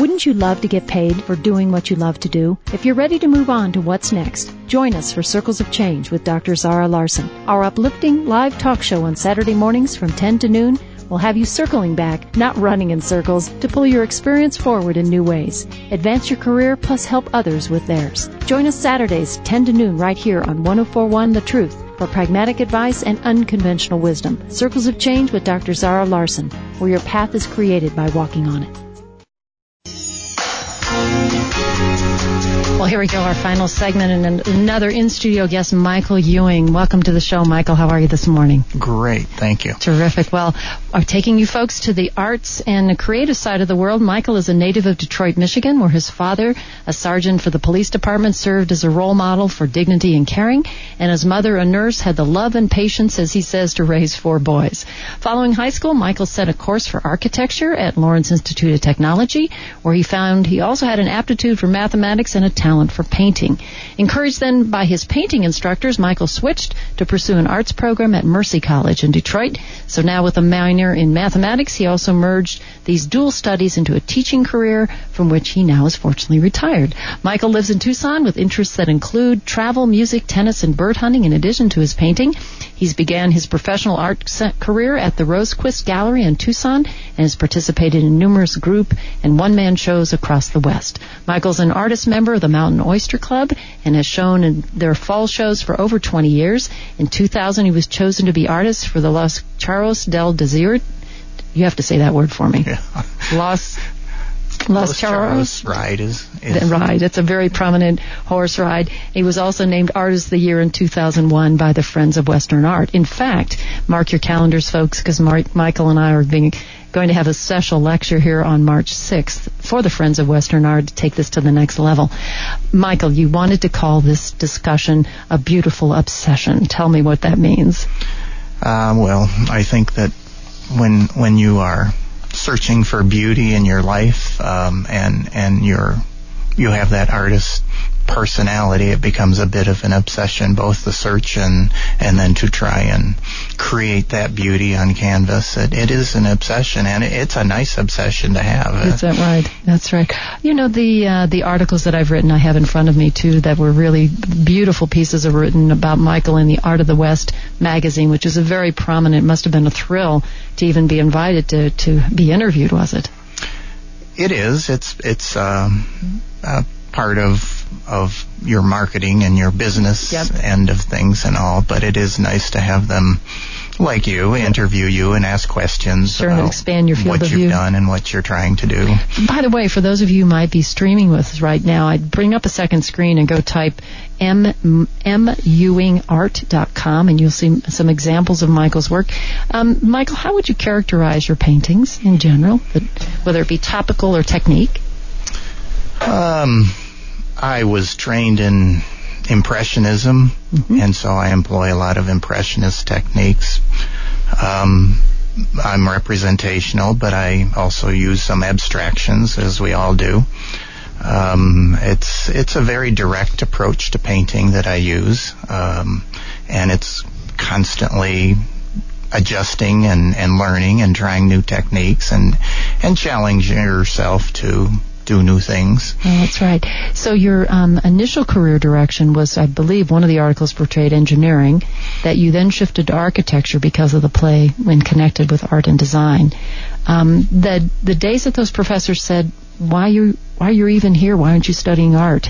Wouldn't you love to get paid for doing what you love to do? If you're ready to move on to what's next, join us for Circles of Change with Dr. Zara Larson. Our uplifting live talk show on Saturday mornings from 10 to noon will have you circling back, not running in circles, to pull your experience forward in new ways. Advance your career plus help others with theirs. Join us Saturdays 10 to noon right here on 104.1 The Truth for pragmatic advice and unconventional wisdom. Circles of Change with Dr. Zara Larson, where your path is created by walking on it. Well, here we go, our final segment, and another in-studio guest, Michael Ewing. Welcome to the show, Michael. How are you this morning? Great, thank you. Terrific. Well, I'm taking you folks to the arts and the creative side of the world. Michael is a native of Detroit, Michigan, where his father, a sergeant for the police department, served as a role model for dignity and caring, and his mother, a nurse, had the love and patience, as he says, to raise 4 boys. Following high school, Michael set a course for architecture at Lawrence Institute of Technology, where he found he also had an aptitude for mathematics and a talent for painting. Encouraged then by his painting instructors, Michael switched to pursue an arts program at Mercy College in Detroit. So now with a minor in mathematics, he also merged these dual studies into a teaching career from which he now is fortunately retired. Michael lives in Tucson with interests that include travel, music, tennis, and bird hunting in addition to his painting. He's began his professional art career at the Rosequist Gallery in Tucson and has participated in numerous group and one-man shows across the West. Michael's an artist member of the Mountain Oyster Club and has shown in their fall shows for over 20 years. In 2000, he was chosen to be artist for the Los Charros del Desierto. You have to say that word for me. Yeah. Los Charros ride is right. It's a very prominent horse ride. He was also named Artist of the Year in 2001 by the Friends of Western Art. In fact, mark your calendars, folks, because Michael and I are going to have a special lecture here on March 6th for the Friends of Western Art to take this to the next level. Michael, you wanted to call this discussion a beautiful obsession. Tell me what that means. Well, I think that when you are searching for beauty in your life, and you have that artist personality, it becomes a bit of an obsession, both the search and then to try and create that beauty on canvas. It is an obsession, and it's a nice obsession to have. Is that right? That's right. You know, the articles that I've written, I have in front of me, too, that were really beautiful pieces of written about Michael in the Art of the West magazine, which is a very prominent, must have been a thrill to even be invited to be interviewed, was it? It is. It's part of your marketing and your business end of things and all, but it is nice to have them, like you, interview you and ask questions about and expand your field what you've done and what you're trying to do. By the way, for those of you who might be streaming with us right now, I'd bring up a second screen and go type mewingart.com, and you'll see some examples of Michael's work. Michael, how would you characterize your paintings in general, whether it be topical or technique? I was trained in Impressionism, and so I employ a lot of Impressionist techniques. I'm representational, but I also use some abstractions, as we all do. It's a very direct approach to painting that I use, and it's constantly adjusting and learning and trying new techniques and challenging yourself to do new things. Oh, that's right. So your initial career direction was, I believe, one of the articles portrayed engineering, that you then shifted to architecture because of the play when connected with art and design. The days that those professors said, why you're even here? Why aren't you studying art?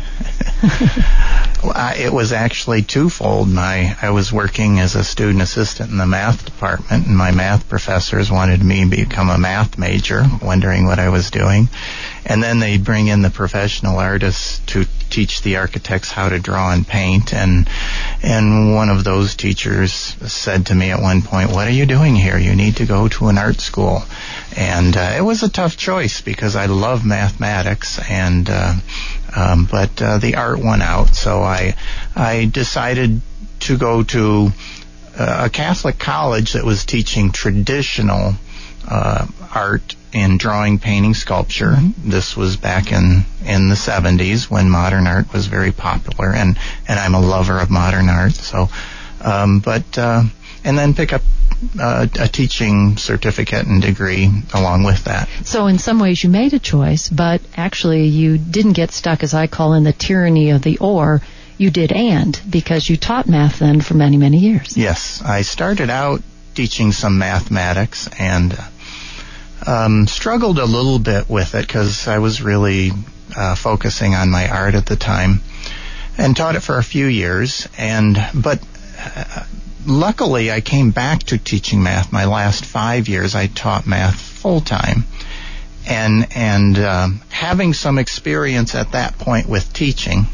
It was actually twofold. I was working as a student assistant in the math department, and my math professors wanted me to become a math major, wondering what I was doing. And then they bring in the professional artists to teach the architects how to draw and paint. And one of those teachers said to me at one point, "What are you doing here? You need to go to an art school." And it was a tough choice because I love mathematics, and but the art won out. So I decided to go to a Catholic college that was teaching traditional art in drawing, painting, sculpture. Mm-hmm. This was back in the 70s when modern art was very popular, and I'm a lover of modern art. So, and then pick up a teaching certificate and degree along with that. So in some ways you made a choice, but actually you didn't get stuck, as I call, in the tyranny of the or. You did because you taught math then for many, many years. Yes, I started out teaching some mathematics and struggled a little bit with it because I was really focusing on my art at the time, and taught it for a few years. But luckily, I came back to teaching math. My last 5 years, I taught math full time, and having some experience at that point with teaching.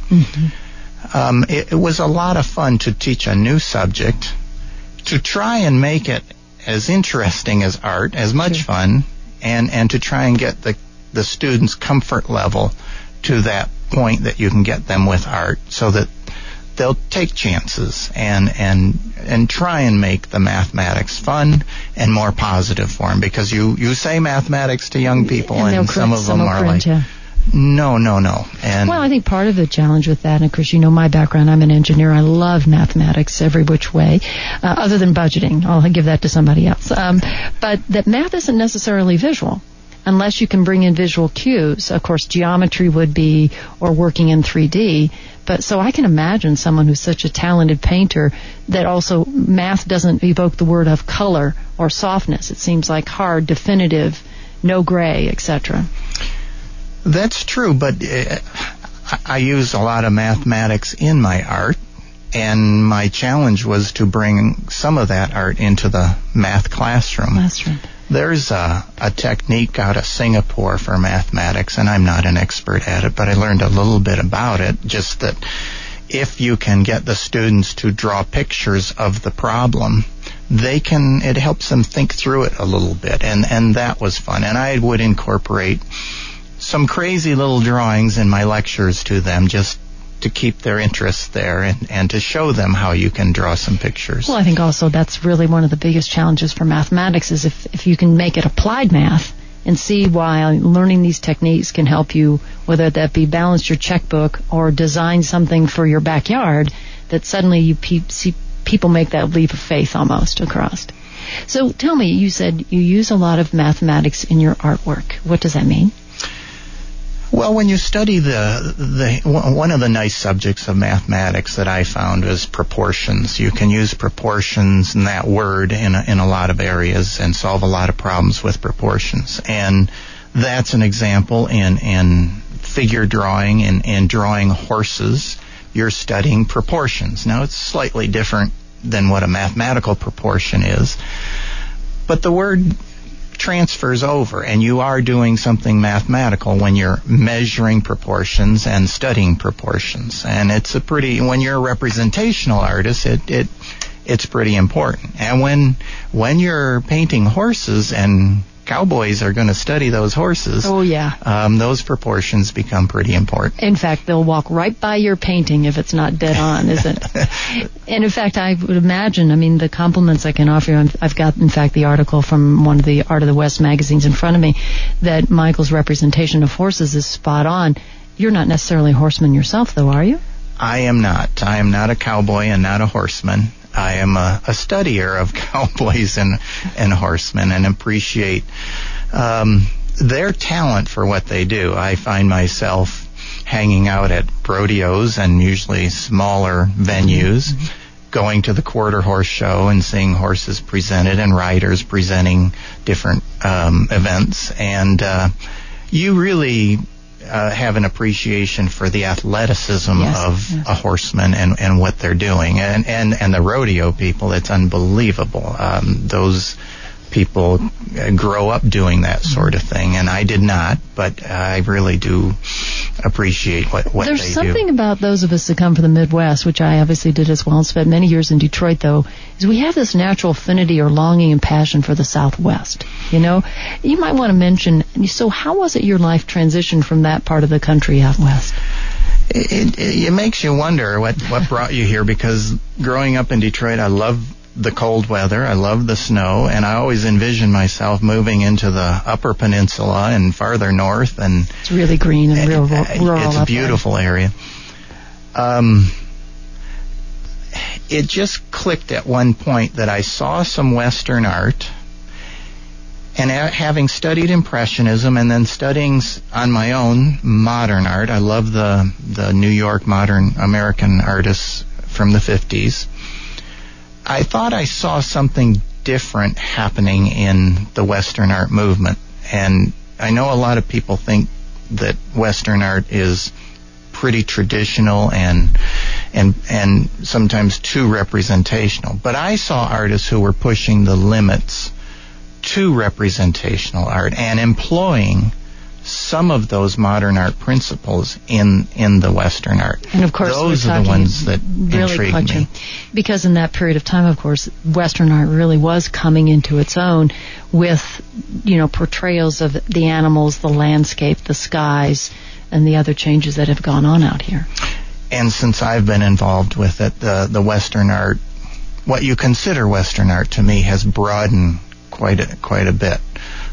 It was a lot of fun to teach a new subject, to try and make it as interesting as art, as much fun, and to try and get the students' comfort level to that point that you can get them with art, so that they'll take chances and try and make the mathematics fun and more positive for them. Because you say mathematics to young people, and some of them are like, no. And well, I think part of the challenge with that, and of course, you know my background, I'm an engineer. I love mathematics every which way, other than budgeting. I'll give that to somebody else. But that math isn't necessarily visual, unless you can bring in visual cues. Of course, geometry would be, or working in 3D. But so I can imagine someone who's such a talented painter that also math doesn't evoke the word of color or softness. It seems like hard, definitive, no gray, etc. That's true, but I use a lot of mathematics in my art, and my challenge was to bring some of that art into the math classroom. There's a technique out of Singapore for mathematics, and I'm not an expert at it, but I learned a little bit about it, just that if you can get the students to draw pictures of the problem, it helps them think through it a little bit, and that was fun. And I would incorporate some crazy little drawings in my lectures to them, just to keep their interest there and to show them how you can draw some pictures. Well, I think also that's really one of the biggest challenges for mathematics, is if you can make it applied math and see why learning these techniques can help you, whether that be balance your checkbook or design something for your backyard, that suddenly you see people make that leap of faith almost across. So tell me, you said you use a lot of mathematics in your artwork. What does that mean? Well, when you study one of the nice subjects of mathematics that I found is proportions. You can use proportions and that word in a lot of areas and solve a lot of problems with proportions. And that's an example in figure drawing and drawing horses. You're studying proportions. Now, it's slightly different than what a mathematical proportion is, but the word transfers over, and you are doing something mathematical when you're measuring proportions and studying proportions. And it's when you're a representational artist, it's pretty important. And when you're painting horses, and cowboys are going to study those horses, those proportions become pretty important. In fact, they'll walk right by your painting if it's not dead on, isn't it? And in fact, I would imagine, the compliments I can offer you, I've got, in fact, the article from one of the Art of the West magazines in front of me, that Michael's representation of horses is spot on. You're not necessarily a horseman yourself, though, are you? I am not. I am not a cowboy and not a horseman. I am a studier of cowboys and horsemen, and appreciate their talent for what they do. I find myself hanging out at rodeos and usually smaller venues, going to the quarter horse show and seeing horses presented and riders presenting different events. And you really have an appreciation for the athleticism of a horseman and what they're doing. And the rodeo people, it's unbelievable. Those people grow up doing that sort of thing, and I did not, but I really do appreciate what they do. There's something about those of us that come from the Midwest, which I obviously did as well, and spent many years in Detroit, though, is we have this natural affinity or longing and passion for the Southwest. You might want to mention, so how was it your life transitioned from that part of the country out west? It makes you wonder what brought you here, because growing up in Detroit, I love the cold weather, I love the snow, and I always envision myself moving into the Upper Peninsula and farther north. And it's really green and rural. It's a beautiful area. it just clicked at one point that I saw some Western art, and having studied Impressionism and then studying on my own modern art, I love the New York modern American artists from the 50s. I thought I saw something different happening in the Western art movement. And I know a lot of people think that Western art is pretty traditional and sometimes too representational. But I saw artists who were pushing the limits to representational art and employing some of those modern art principles in the Western art. And of course, those are the ones that really intrigue me. Because in that period of time, of course, Western art really was coming into its own with, portrayals of the animals, the landscape, the skies, and the other changes that have gone on out here. And since I've been involved with it, the Western art, what you consider Western art to me has broadened quite a bit.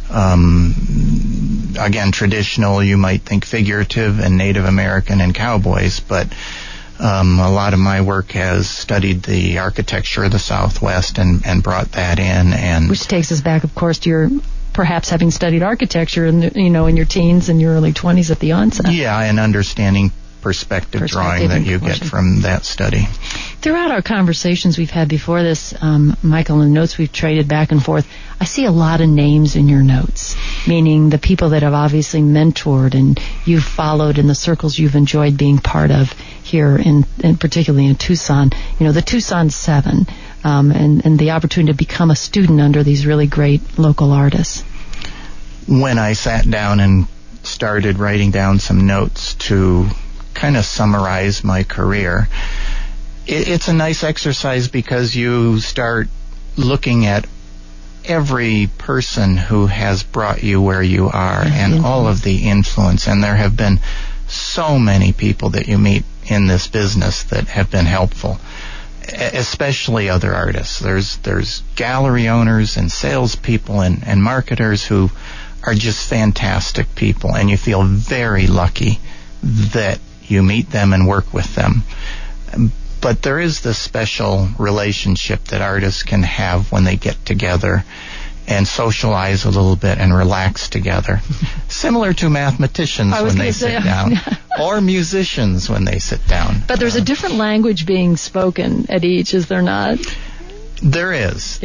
Again, traditional, you might think figurative and Native American and cowboys, but a lot of my work has studied the architecture of the Southwest and brought that in. And which takes us back, of course, to your perhaps having studied architecture in your teens and your early 20s at the onset. Yeah, and understanding perspective drawing that you get from that study. Throughout our conversations we've had before this, Michael, and the notes we've traded back and forth, I see a lot of names in your notes, meaning the people that have obviously mentored and you've followed in the circles you've enjoyed being part of here, and particularly in Tucson. The Tucson 7, and the opportunity to become a student under these really great local artists. When I sat down and started writing down some notes to kind of summarize my career, it's a nice exercise because you start looking at every person who has brought you where you are and all of the influence. And there have been so many people that you meet in this business that have been helpful, especially other artists. There's gallery owners and salespeople and marketers who are just fantastic people, and you feel very lucky that you meet them and work with them. But there is this special relationship that artists can have when they get together and socialize a little bit and relax together. Similar to mathematicians when they sit down, or musicians when they sit down. But there's a different language being spoken at each, is there not? There is.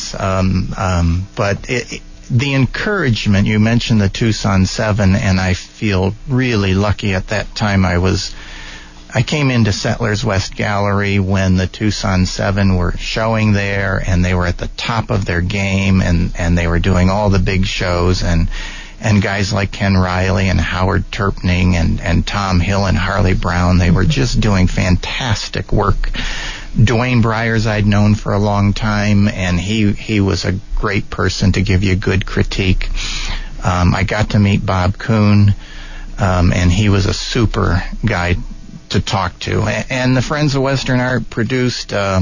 But the encouragement, you mentioned the Tucson 7, and I feel really lucky at that time. I came into Settlers West Gallery when the Tucson 7 were showing there, and they were at the top of their game, and they were doing all the big shows, and guys like Ken Riley and Howard Turpning and Tom Hill and Harley Brown, they were just doing fantastic work. Dwayne Breyers I'd known for a long time, and he was a great person to give you good critique. I got to meet Bob Kuhn, and he was a super guy to talk to. And the Friends of Western Art produced a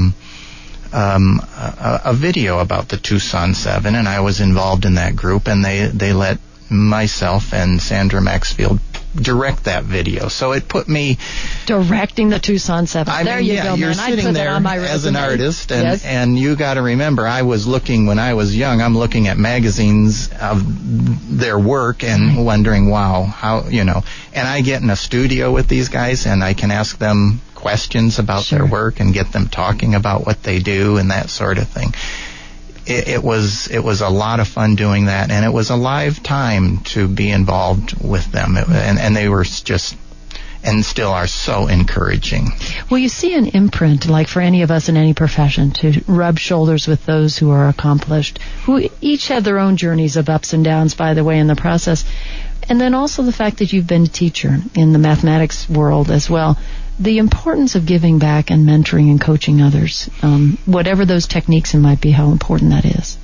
video about the Tucson 7, and I was involved in that group, and they let myself and Sandra Maxfield direct that video. So it put me directing the Tucson 7. There you go, you're man. sitting there as an artist, and yes. And you got to remember, I was looking when I was young. I'm looking at magazines of their work and wondering, wow, how And I get in a studio with these guys, and I can ask them questions about their work and get them talking about what they do and that sort of thing. It was a lot of fun doing that, and it was a live time to be involved with them, and they were just, and still are, so encouraging. Well, you see an imprint, like for any of us in any profession, to rub shoulders with those who are accomplished, who each have their own journeys of ups and downs, by the way, in the process. And then also the fact that you've been a teacher in the mathematics world as well. The importance of giving back and mentoring and coaching others, whatever those techniques might be, how important that is.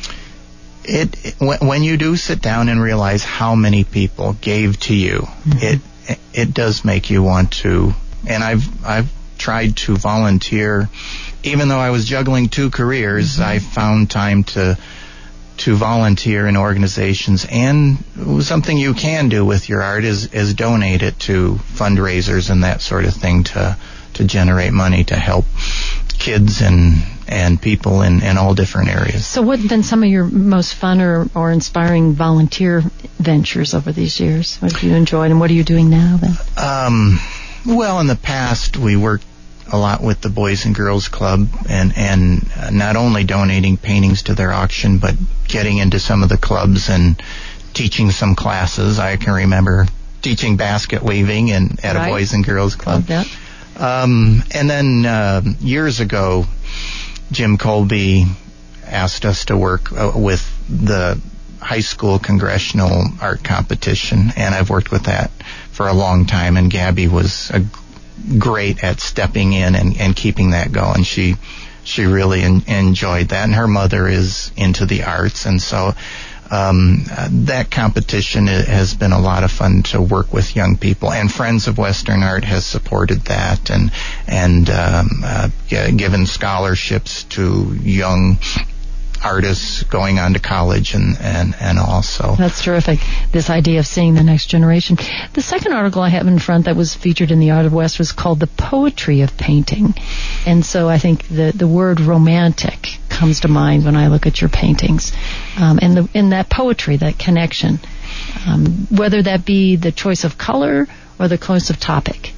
When you do sit down and realize how many people gave to you, it does make you want to. And I've tried to volunteer, even though I was juggling 2 careers. I found time to volunteer in organizations, and something you can do with your art is donate it to fundraisers and that sort of thing to generate money to help kids and people in all different areas. So what have been some of your most fun or inspiring volunteer ventures over these years? What have you enjoyed, and what are you doing now then? Well, in the past, we worked a lot with the Boys and Girls Club, and not only donating paintings to their auction, but getting into some of the clubs and teaching some classes. I can remember teaching basket weaving at a Boys and Girls Club. Love that. And then years ago, Jim Colby asked us to work with the high school congressional art competition, and I've worked with that for a long time, and Gabby was great at stepping in and keeping that going. She really enjoyed that, and her mother is into the arts, and so that competition has been a lot of fun to work with young people, and Friends of Western Art has supported that and given scholarships to young artists going on to college and also. That's terrific, this idea of seeing the next generation. The second article I have in front that was featured in the Art of West was called The Poetry of Painting. And so I think the word romantic comes to mind when I look at your paintings. And in that poetry, that connection, whether that be the choice of color or the choice of topic.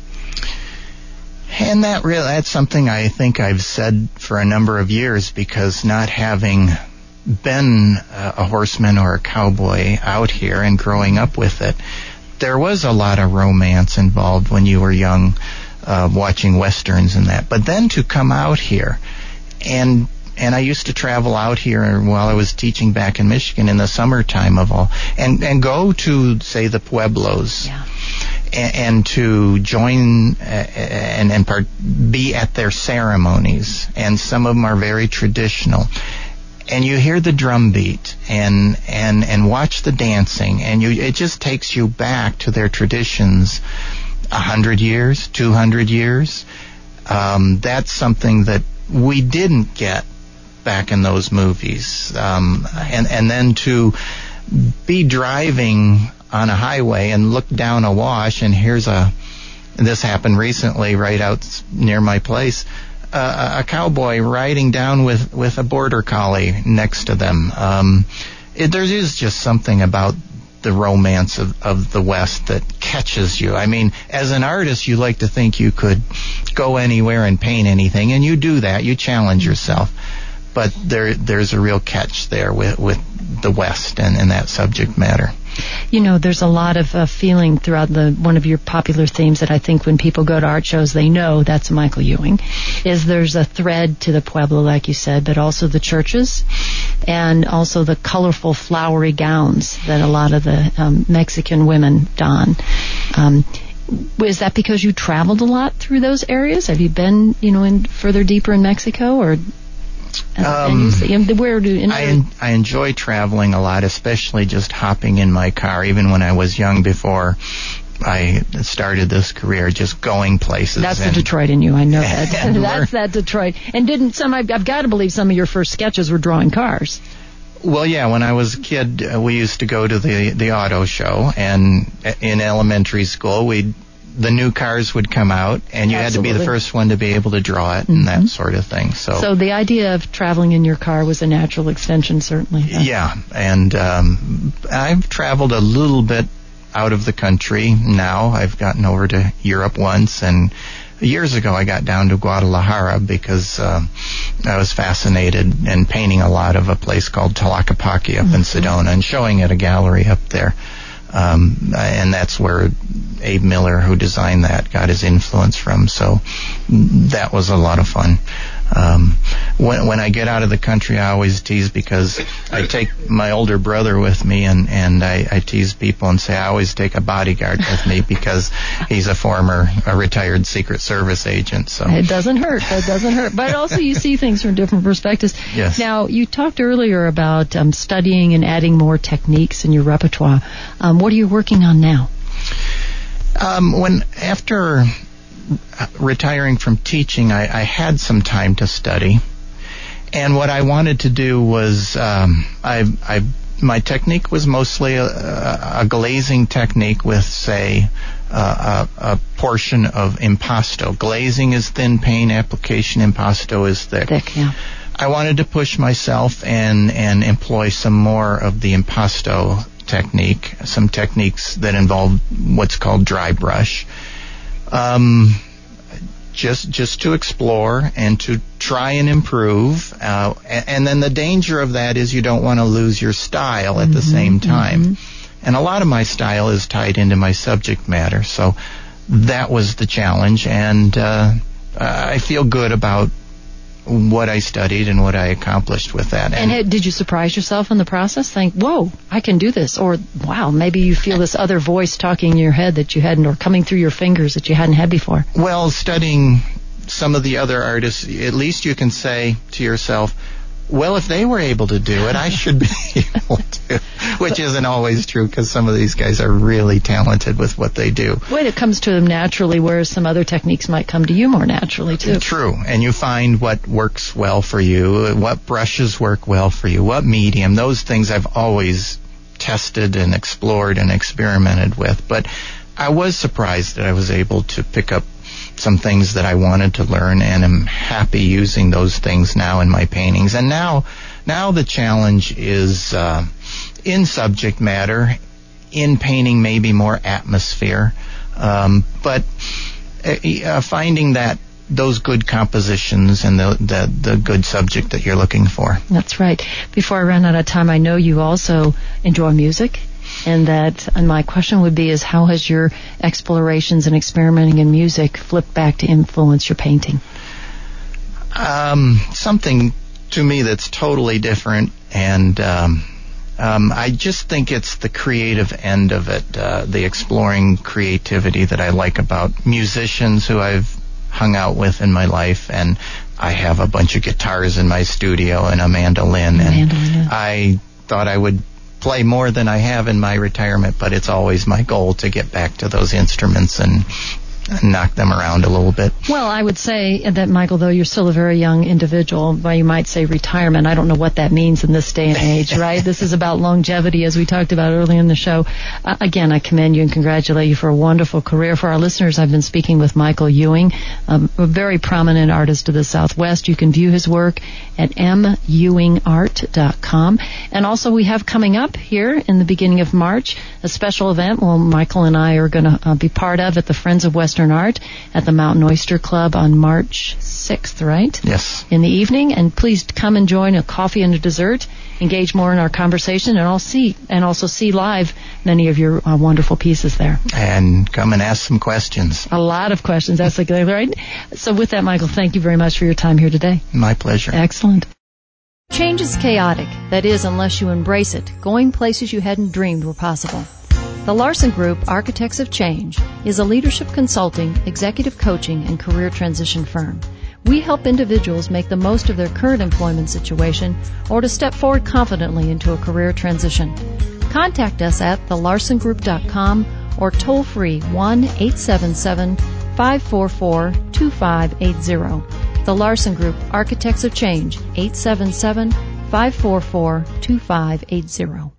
And that's something I think I've said for a number of years, because not having been a horseman or a cowboy out here and growing up with it, there was a lot of romance involved when you were young, watching westerns and that. But then to come out here, and I used to travel out here while I was teaching back in Michigan in the summertime and go to, say, the pueblos. Yeah. And to join and be at their ceremonies, and some of them are very traditional. And you hear the drum beat and watch the dancing, and it just takes you back to their traditions 100 years, 200 years. That's something that we didn't get back in those movies. And then to be driving on a highway and look down a wash, and this happened recently right out near my place, a cowboy riding down with a border collie next to them. There is just something about the romance of the West that catches you. I mean, as an artist, you like to think you could go anywhere and paint anything, and you do that. You challenge yourself. But there's a real catch there with the West and that subject matter. You know, there's a lot of feeling throughout one of your popular themes that I think when people go to art shows, they know that's Michael Ewing, is there's a thread to the Pueblo, like you said, but also the churches and also the colorful flowery gowns that a lot of the Mexican women don. Is that because you traveled a lot through those areas? Have you been, further deeper in Mexico, or I enjoy traveling a lot, especially just hopping in my car, even when I was young before I started this career, just going places. That's the Detroit in you, I know that. That's that Detroit. And I've got to believe some of your first sketches were drawing cars. Well, yeah, when I was a kid, we used to go to the auto show, and in elementary school, the new cars would come out, and you had to be the first one to be able to draw it and that sort of thing. So the idea of traveling in your car was a natural extension, certainly. Yeah, and I've traveled a little bit out of the country now. I've gotten over to Europe once, and years ago I got down to Guadalajara because I was fascinated and painting a lot of a place called Tlaquepaque up in Sedona and showing at a gallery up there. And that's where Abe Miller, who designed that, got his influence from. So that was a lot of fun. When I get out of the country, I always tease, because I take my older brother with me, and I tease people and say I always take a bodyguard with me because he's a retired Secret Service agent. So it doesn't hurt. That doesn't hurt. But also you see things from different perspectives. Yes. Now, you talked earlier about studying and adding more techniques in your repertoire. What are you working on now? After retiring from teaching, I had some time to study, and what I wanted to do was I my technique was mostly a glazing technique with, say, a portion of impasto. Glazing is thin paint, application impasto is thick. Thick, yeah. I wanted to push myself and employ some more of the impasto technique, some techniques that involve what's called dry brush. Just to explore and to try and improve. And then the danger of that is you don't want to lose your style at the same time. And a lot of my style is tied into my subject matter. So that was the challenge. And I feel good about what I studied and what I accomplished with that. And did you surprise yourself in the process? Think, whoa, I can do this. Or, wow, maybe you feel this other voice talking in your head that you hadn't, or coming through your fingers that you hadn't had before. Well, studying some of the other artists, at least you can say to yourself, well, if they were able to do it, I should be able to, which isn't always true because some of these guys are really talented with what they do. Well, it comes to them naturally, whereas some other techniques might come to you more naturally, too. True, and you find what works well for you, what brushes work well for you, what medium. Those things I've always tested and explored and experimented with, but I was surprised that I was able to pick up some things that I wanted to learn, and am happy using those things now in my paintings. And now the challenge is in subject matter, in painting maybe more atmosphere, but finding that those good compositions and the good subject that you're looking for. That's right. Before I run out of time, I know you also enjoy music. And my question would be is how has your explorations and experimenting in music flipped back to influence your painting? Something to me that's totally different, and I just think it's the creative end of it, the exploring creativity that I like about musicians who I've hung out with in my life, and I have a bunch of guitars in my studio and a mandolin, and I thought I would play more than I have in my retirement, but it's always my goal to get back to those instruments and knock them around a little bit. Well, I would say that, Michael, though you're still a very young individual, but you might say retirement. I don't know what that means in this day and age, right? This is about longevity, as we talked about earlier in the show. Again, I commend you and congratulate you for a wonderful career. For our listeners, I've been speaking with Michael Ewing, a very prominent artist of the Southwest. You can view his work at mewingart.com. And also we have coming up here in the beginning of March a special event Michael and I are going to be part of at the Friends of Western Art at the Mountain Oyster Club on March 6th, right? Yes. In the evening. And please come and join a coffee and a dessert. Engage more in our conversation, and also see live many of your wonderful pieces there. And come and ask some questions. A lot of questions. That's exactly right. So with that, Michael, thank you very much for your time here today. My pleasure. Excellent. Change is chaotic. That is, unless you embrace it, going places you hadn't dreamed were possible. The Larson Group, Architects of Change, is a leadership consulting, executive coaching, and career transition firm. We help individuals make the most of their current employment situation or to step forward confidently into a career transition. Contact us at thelarsongroup.com or toll free 1-877-544-2580. The Larson Group, Architects of Change, 877-544-2580.